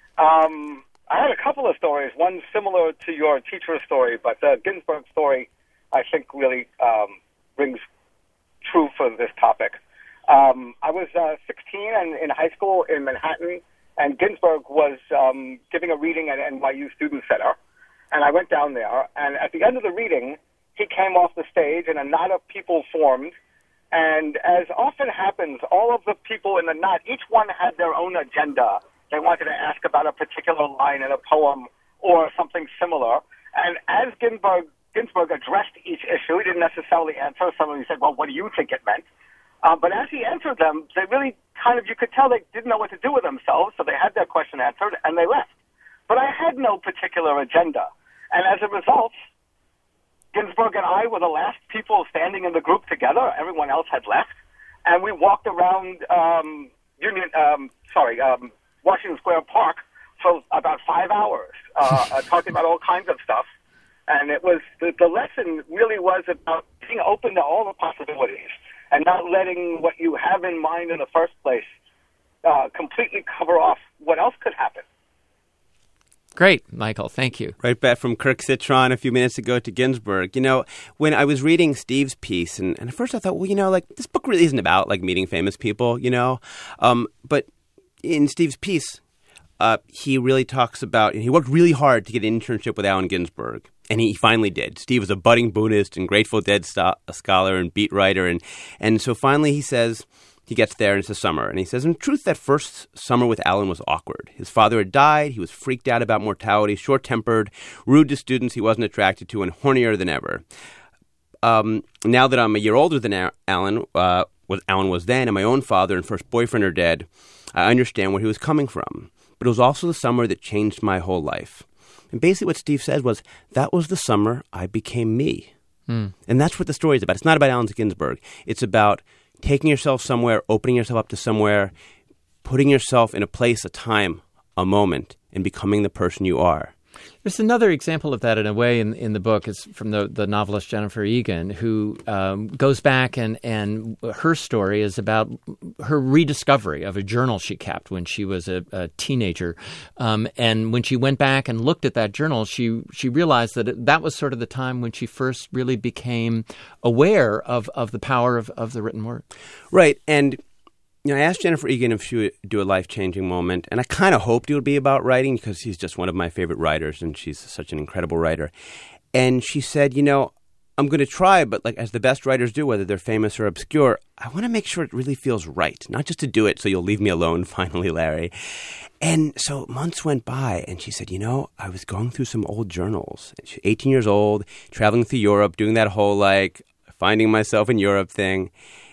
Um, I had a couple of stories, one similar to your teacher's story, but the Ginsberg story I think really um, rings true for this topic. Um, I was uh, sixteen and in high school in Manhattan, and Ginsberg was um, giving a reading at N Y U Student Center, and I went down there, and at the end of the reading, he came off the stage, and a knot of people formed, and as often happens, all of the people in the knot, each one had their own agenda. They wanted to ask about a particular line in a poem or something similar, and as Ginsberg Ginsberg addressed each issue. He didn't necessarily answer. Some of them said, well, what do you think it meant? Uh, but as he answered them, they really kind of, you could tell they didn't know what to do with themselves, so they had their question answered, and they left. But I had no particular agenda. And as a result, Ginsberg and I were the last people standing in the group together. Everyone else had left. And we walked around um, Union, um, sorry, um, Washington Square Park for about five hours, uh, uh, talking about all kinds of stuff. And it was the, the lesson really was about being open to all the possibilities and not letting what you have in mind in the first place uh, completely cover off what else could happen. Great, Michael. Thank you. Right back from Kirk Citron a few minutes ago to Ginsberg. You know, when I was reading Steve's piece, and, and at first I thought, well, you know, like this book really isn't about like meeting famous people, you know. Um, but in Steve's piece, uh, he really talks about, he worked really hard to get an internship with Allen Ginsberg. And he finally did. Steve was a budding Buddhist and Grateful Dead st- scholar and beat writer. And, and so finally he says, he gets there and it's the summer. And he says, in truth, that first summer with Allen was awkward. His father had died. He was freaked out about mortality, short-tempered, rude to students he wasn't attracted to, and hornier than ever. Um, now that I'm a year older than Allen, uh, what Allen was then, and my own father and first boyfriend are dead, I understand where he was coming from. But it was also the summer that changed my whole life. And basically what Steve says was, that was the summer I became me. Mm. And that's what the story is about. It's not about Allen Ginsberg. It's about taking yourself somewhere, opening yourself up to somewhere, putting yourself in a place, a time, a moment, and becoming the person you are. There's another example of that in a way in, in the book. It's from the, the novelist Jennifer Egan, who um, goes back and, and her story is about her rediscovery of a journal she kept when she was a, a teenager. Um, and when she went back and looked at that journal, she she realized that it, that was sort of the time when she first really became aware of, of the power of, of the written word. Right. And you know, I asked Jennifer Egan if she would do a life-changing moment, and I kind of hoped it would be about writing because she's just one of my favorite writers, and she's such an incredible writer. And she said, you know, I'm going to try, but like as the best writers do, whether they're famous or obscure, I want to make sure it really feels right, not just to do it so you'll leave me alone finally, Larry. And so months went by, and she said, you know, I was going through some old journals. She's eighteen years old, traveling through Europe, doing that whole like finding myself in Europe thing,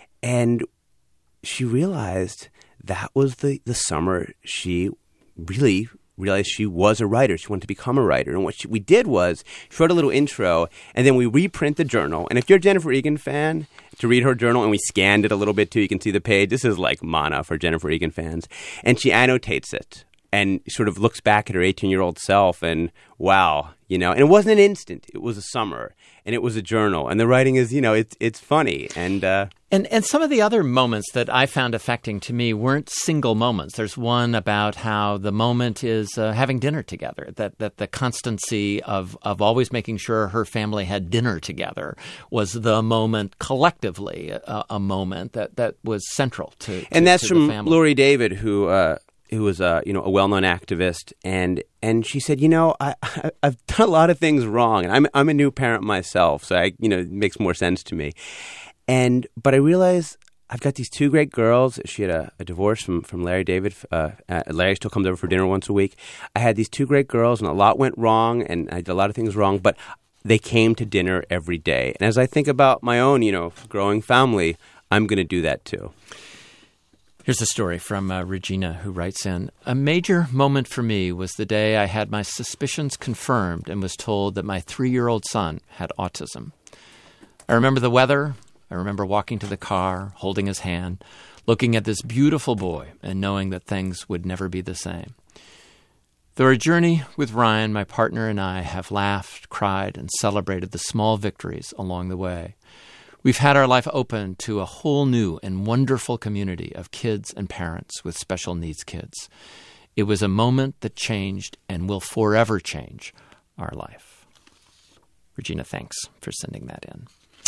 and she realized that was the, the summer she really realized she was a writer. She wanted to become a writer. And what she, we did was she wrote a little intro, and then we reprint the journal. And if you're a Jennifer Egan fan, to read her journal, and we scanned it a little bit too, you can see the page. This is like manna for Jennifer Egan fans. And she annotates it and sort of looks back at her eighteen-year-old self and, wow, you know. And it wasn't an instant. It was a summer, and it was a journal. And the writing is, you know, it's it's funny. And uh, And and some of the other moments that I found affecting to me weren't single moments. There's one about how the moment is uh, having dinner together, that that the constancy of, of always making sure her family had dinner together was the moment collectively, a, a moment that, that was central to, to And that's to from the family. Laurie David, who uh, who was uh, you know a well-known activist, and and she said, you know, I, I I've done a lot of things wrong, and I'm I'm a new parent myself, so I you know it makes more sense to me. And but I realized I've got these two great girls. She had a, a divorce from, from Larry David. Uh, uh, Larry still comes over for dinner once a week. I had these two great girls, and a lot went wrong, and I did a lot of things wrong, but they came to dinner every day. And as I think about my own, you know, growing family, I'm going to do that too. Here's a story from uh, Regina, who writes in, a major moment for me was the day I had my suspicions confirmed and was told that my three-year-old son had autism. I remember the weather. I remember walking to the car, holding his hand, looking at this beautiful boy and knowing that things would never be the same. Through our journey with Ryan, my partner and I have laughed, cried, and celebrated the small victories along the way. We've had our life open to a whole new and wonderful community of kids and parents with special needs kids. It was a moment that changed and will forever change our life. Regina, thanks for sending that in.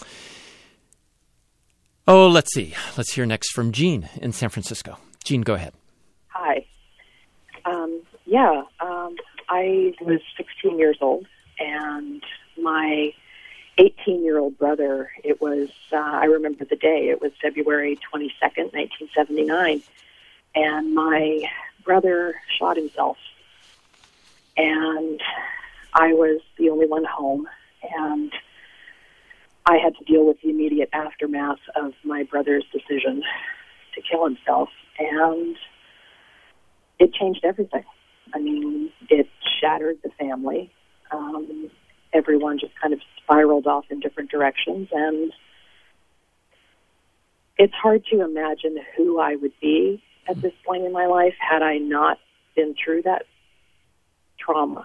Oh, let's see. Let's hear next from Jean in San Francisco. Jean, go ahead. Hi. Um, yeah, um, I was sixteen years old, and my eighteen-year-old brother, it was, uh, I remember the day, it was February twenty-second, nineteen seventy-nine, and my brother shot himself, and I was the only one home, and I had to deal with the immediate aftermath of my brother's decision to kill himself, and it changed everything. I mean, it shattered the family. Um, everyone just kind of spiraled off in different directions, and it's hard to imagine who I would be at this point in my life had I not been through that trauma.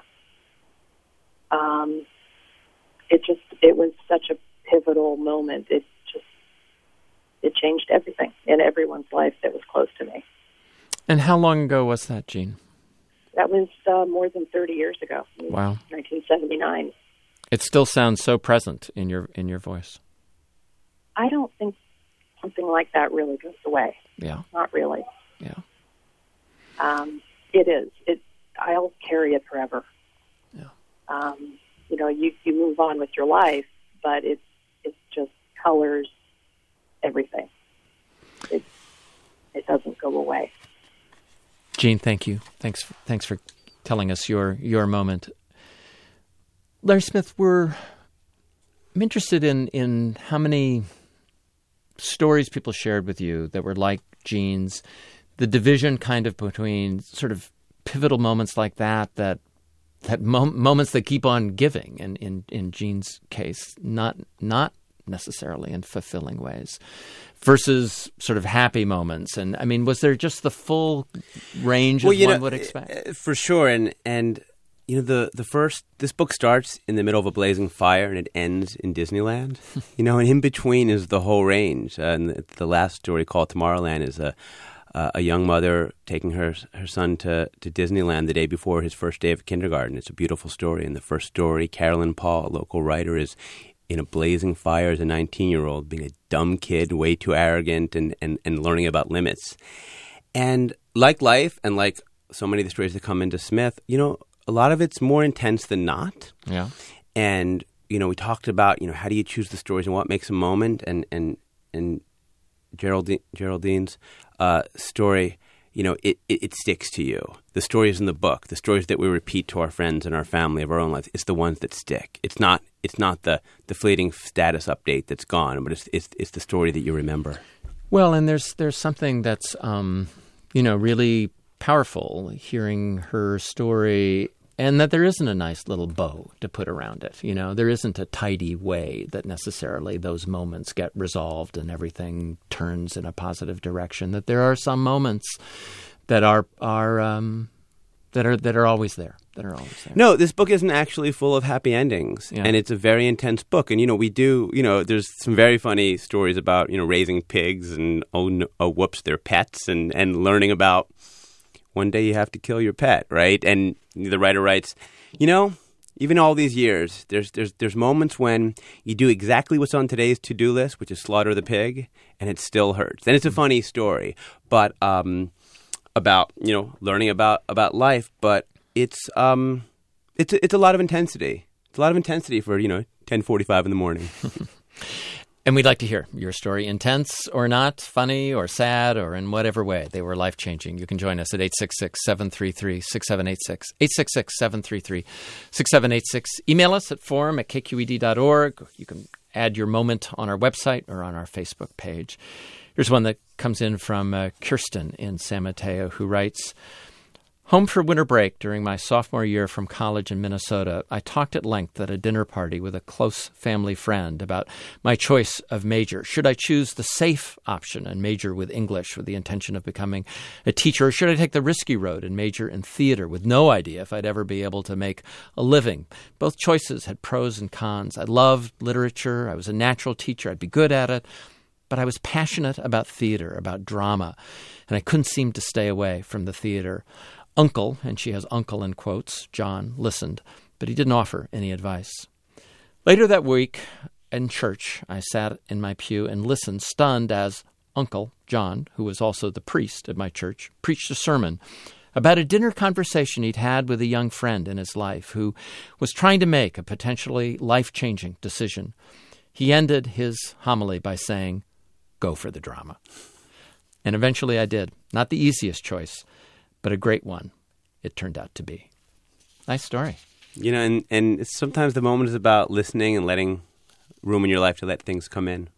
Um, it just, it was such a pivotal moment. It just, it changed everything in everyone's life that was close to me. And how long ago was that, Jean? That was uh, more than thirty years ago. Wow. nineteen seventy-nine. It still sounds so present in your in your voice. I don't think something like that really goes away. Yeah. Not really. Yeah. Um, it is. It. I'll carry it forever. Yeah. Um, you know, you, you move on with your life, but it it just colors everything. It it doesn't go away. Jean, thank you. Thanks. For, thanks for telling us your your moment. Larry Smith, we're I'm interested in in how many stories people shared with you that were like Jean's. The division kind of between sort of pivotal moments like that, that that mom- moments that keep on giving. And in, in Jean's case, not not necessarily in fulfilling ways, versus sort of happy moments. And I mean, was there just the full range well, as you one know, would expect? For sure. And, and you know, the, the first, this book starts in the middle of a blazing fire and it ends in Disneyland. You know, and in between is the whole range. Uh, and the, the last story called Tomorrowland is a uh, a young mother taking her her son to, to Disneyland the day before his first day of kindergarten. It's a beautiful story. In the first story, Carolyn Paul, a local writer, is in a blazing fire as a nineteen-year-old, being a dumb kid, way too arrogant, and, and, and learning about limits. And like life, and like so many of the stories that come into Smith, you know, a lot of it's more intense than not. Yeah. And, you know, we talked about, you know, how do you choose the stories and what makes a moment, and, and, and Geraldine, Geraldine's uh, story, you know, it, it, it sticks to you. The stories in the book, the stories that we repeat to our friends and our family of our own lives, it's the ones that stick. It's not it's not the, the fleeting status update that's gone, but it's, it's it's the story that you remember. Well, and there's there's something that's um, you know, really powerful hearing her story, and that there isn't a nice little bow to put around it. You know, there isn't a tidy way that necessarily those moments get resolved and everything turns in a positive direction. That there are some moments that are are um, that are that are always there. That are always there. No, this book isn't actually full of happy endings, yeah. and it's a very intense book. And you know, we do. You know, there's some very funny stories about you know raising pigs and oh, no, oh whoops, they're pets, and and learning about one day you have to kill your pet, right? And the writer writes, you know, even all these years, there's there's there's moments when you do exactly what's on today's to-do list, which is slaughter the pig, and it still hurts. And it's a funny story, but um, about you know learning about, about life. But it's um, it's it's a lot of intensity. It's a lot of intensity for you know ten forty-five in the morning. And we'd like to hear your story, intense or not, funny or sad, or in whatever way they were life-changing. You can join us at eight six six, seven three three, six seven eight six, eight six six, seven three three, six seven eight six. Email us at forum at k q e d dot org. You can add your moment on our website or on our Facebook page. Here's one that comes in from uh, Kirsten in San Mateo, who writes, home for winter break during my sophomore year from college in Minnesota, I talked at length at a dinner party with a close family friend about my choice of major. Should I choose the safe option and major with English with the intention of becoming a teacher, or should I take the risky road and major in theater with no idea if I'd ever be able to make a living? Both choices had pros and cons. I loved literature. I was a natural teacher. I'd be good at it. But I was passionate about theater, about drama, and I couldn't seem to stay away from the theater. Uncle, and she has uncle in quotes, John, listened, but he didn't offer any advice. Later that week in church, I sat in my pew and listened, stunned, as Uncle John, who was also the priest at my church, preached a sermon about a dinner conversation he'd had with a young friend in his life who was trying to make a potentially life-changing decision. He ended his homily by saying, "Go for the drama." And eventually I did. Not the easiest choice, but a great one it turned out to be. Nice story. You know, and, and sometimes the moment is about listening and letting room in your life to let things come in.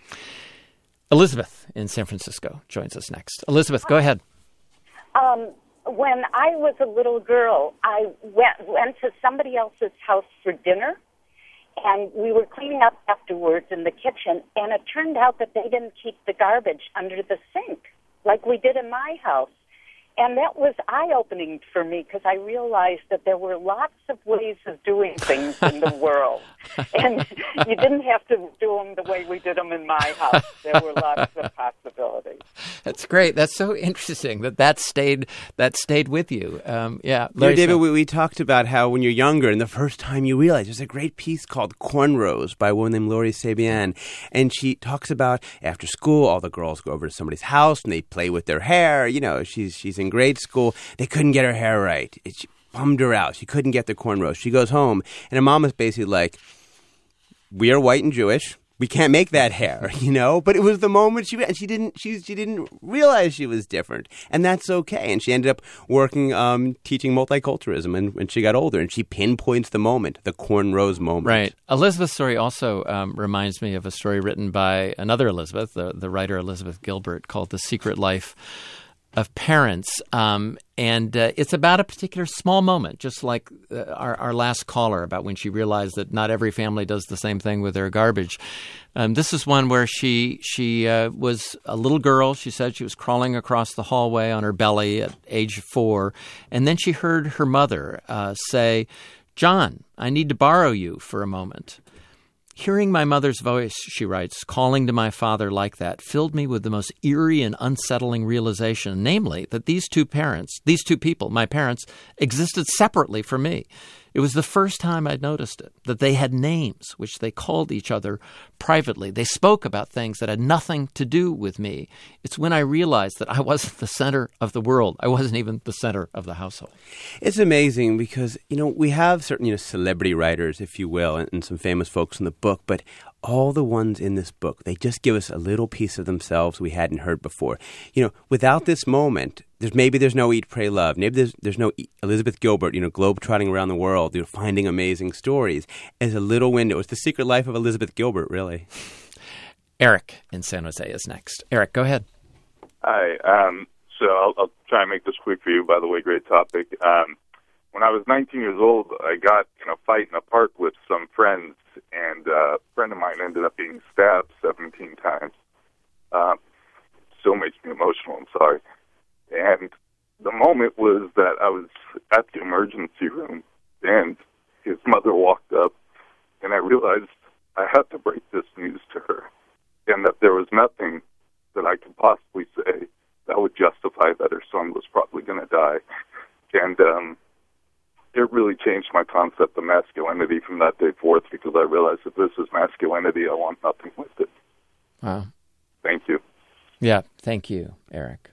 Elizabeth in San Francisco joins us next. Elizabeth, go ahead. Um, when I was a little girl, I went, went to somebody else's house for dinner, and we were cleaning up afterwards in the kitchen, and it turned out that they didn't keep the garbage under the sink like we did in my house. And that was eye-opening for me because I realized that there were lots of ways of doing things in the world. And you didn't have to do them the way we did them in my house. There were lots of possibilities. That's great. That's so interesting that that stayed, that stayed with you. Um, yeah. You know, David, we, we talked about how when you're younger and the first time you realize, there's a great piece called Cornrows by a woman named Laurie Sabian. And she talks about after school, all the girls go over to somebody's house and they play with their hair. You know, she's she's in grade school. They couldn't get her hair right. It bummed her out. She couldn't get the cornrows. She goes home, and her mom is basically like, "We are white and Jewish. We can't make that hair," you know. But it was the moment she and she didn't she she didn't realize she was different, and that's okay. And she ended up working um, teaching multiculturalism, and when she got older, and she pinpoints the moment, the cornrows moment. Right. Elizabeth's story also um, reminds me of a story written by another Elizabeth, the the writer Elizabeth Gilbert, called "The Secret Life of Parents," um, and uh, it's about a particular small moment, just like uh, our, our last caller, about when she realized that not every family does the same thing with their garbage. Um, this is one where she she uh, was a little girl. She said she was crawling across the hallway on her belly at age four, and then she heard her mother uh, say, "John, I need to borrow you for a moment." Hearing my mother's voice, she writes, calling to my father like that, filled me with the most eerie and unsettling realization, namely that these two parents, these two people, my parents, existed separately from me. It was the first time I'd noticed it, that they had names which they called each other privately. They spoke about things that had nothing to do with me. It's when I realized that I wasn't the center of the world. I wasn't even the center of the household. It's amazing because, you know, we have certain, you know, celebrity writers, if you will, and, and some famous folks in the book, but all the ones in this book, they just give us a little piece of themselves we hadn't heard before. You know, without this moment, there's maybe there's no Eat, Pray, Love. Maybe there's there's no Elizabeth Gilbert, you know, globe-trotting around the world, you know, finding amazing stories. As a little window, it's the secret life of Elizabeth Gilbert, really. Eric in San Jose is next. Eric, go ahead. Hi. Um, so I'll, I'll try and make this quick for you. By the way, great topic. Um, when I was nineteen years old, I got in a fight in a park with some friends, and uh, a friend of mine ended up being stabbed seventeen times. Uh, still makes me emotional. I'm sorry. And the moment was that I was at the emergency room, and his mother walked up, and I realized I had to break this news to her, and that there was nothing that I could possibly say that would justify that her son was probably going to die. And um, it really changed my concept of masculinity from that day forth, because I realized if this is masculinity, I want nothing with it. Wow. Thank you. Yeah, thank you, Eric.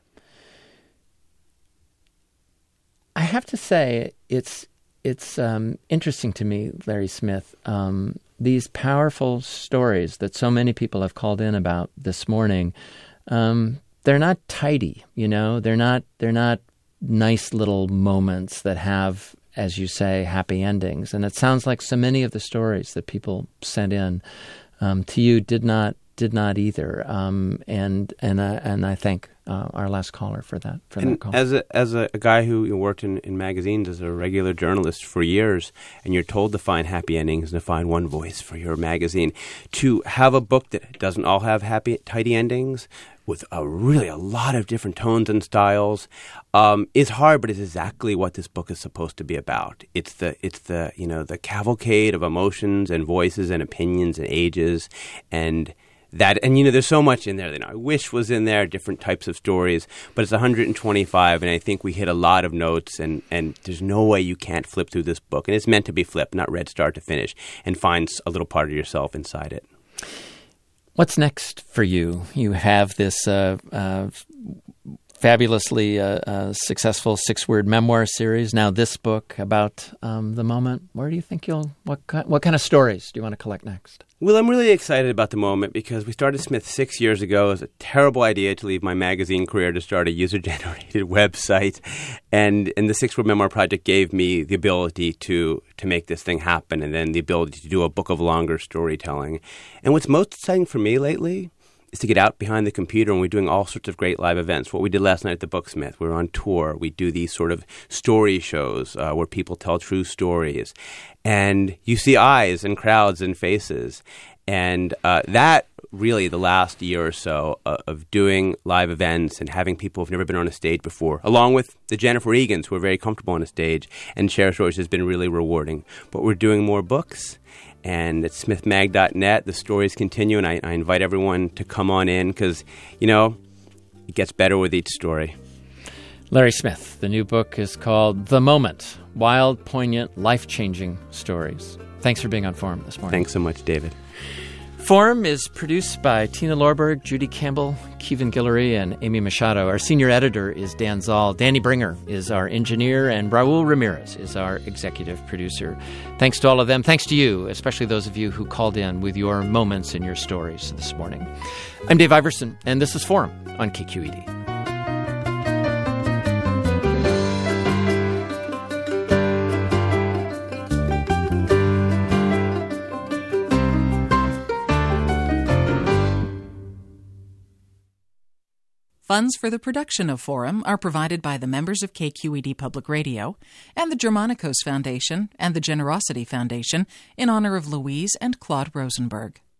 I have to say, it's it's um, interesting to me, Larry Smith, um, these powerful stories that so many people have called in about this morning, um, they're not tidy, you know, they're not, they're not nice little moments that have, as you say, happy endings. And it sounds like so many of the stories that people sent in um, to you did not did not either. Um, and and uh, and I thank uh, our last caller for that for and that call. As a as a, a guy who worked in, in magazines as a regular journalist for years, and you're told to find happy endings and to find one voice for your magazine, to have a book that doesn't all have happy tidy endings, with a really a lot of different tones and styles, um, is hard, but it's exactly what this book is supposed to be about. It's the it's the you know the cavalcade of emotions and voices and opinions and ages, and that and you know there's so much in there that I wish was in there, different types of stories, but it's one hundred twenty-five, and I think we hit a lot of notes, and and there's no way you can't flip through this book, and it's meant to be flipped, not read start to finish, and find a little part of yourself inside it. What's next for you? You have this uh, uh, fabulously uh, uh, successful six-word memoir series. Now this book about um, the moment. Where do you think you'll – what what kind of stories do you want to collect next? Well, I'm really excited about the moment because we started Smith six years ago. It was a terrible idea to leave my magazine career to start a user-generated website. And, and the Six-Word Memoir Project gave me the ability to, to make this thing happen, and then the ability to do a book of longer storytelling. And what's most exciting for me lately is to get out behind the computer, and we're doing all sorts of great live events. What we did last night at the Booksmith, we were on tour. We do these sort of story shows uh, where people tell true stories. And you see eyes and crowds and faces. And uh, that really, the last year or so uh, of doing live events and having people who've never been on a stage before, along with the Jennifer Egans who are very comfortable on a stage, and share stories has been really rewarding. But we're doing more books. And at smith mag dot net, the stories continue, and I, I invite everyone to come on in because, you know, it gets better with each story. Larry Smith, the new book is called The Moment, Wild, Poignant, Life-Changing Stories. Thanks for being on Forum this morning. Thanks so much, David. Forum is produced by Tina Lorberg, Judy Campbell, Kevin Guillory, and Amy Machado. Our senior editor is Dan Zoll. Danny Bringer is our engineer, and Raul Ramirez is our executive producer. Thanks to all of them. Thanks to you, especially those of you who called in with your moments and your stories this morning. I'm Dave Iverson, and this is Forum on K Q E D. Funds for the production of Forum are provided by the members of K Q E D Public Radio and the Germanicos Foundation and the Generosity Foundation in honor of Louise and Claude Rosenberg.